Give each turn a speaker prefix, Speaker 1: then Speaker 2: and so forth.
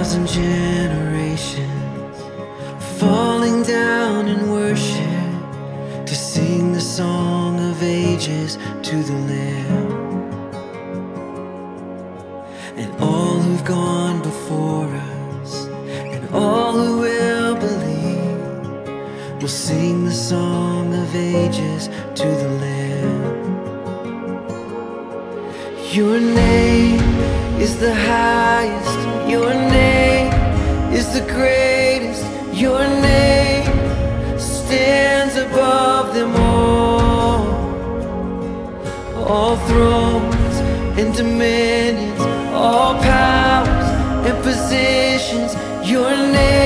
Speaker 1: 1,000 generations falling down in worship to sing the song of ages to the Lamb. And all who've gone before us and all who will believe will sing the song of ages to the Lamb. Your name is the highest, your name is the greatest, your name stands above them all thrones and dominions, all powers and positions, your name